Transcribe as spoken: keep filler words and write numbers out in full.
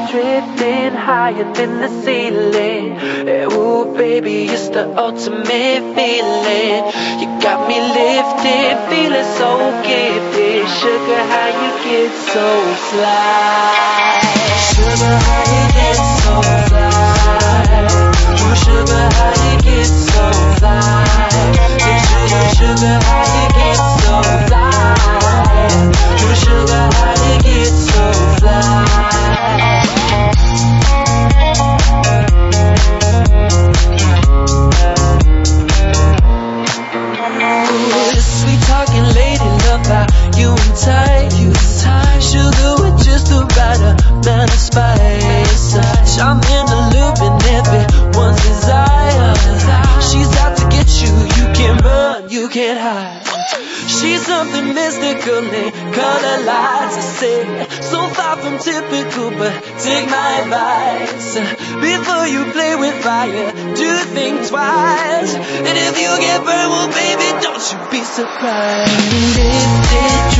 drifting higher than the ceiling. Hey, ooh, baby, it's the ultimate feeling. You got me lifted, feeling so gifted. Sugar, how you get so fly? Sugar, how you get so fly? Ooh, sugar, how you get so fly? Hey, sugar, sugar, how you get so fly? Ooh, sugar, how you get so fly? Sweet talking lady, love how you entice. Sugar with just the right amount of spice. Charming, alluring, everyone's desire. She's out to get you, you can't run, you can't hide. She's something mystical in color lights. I say, so far from typical, but take my advice. Before you play with fire, do think twice. And if you get burned, well baby, don't you be surprised. Lifted,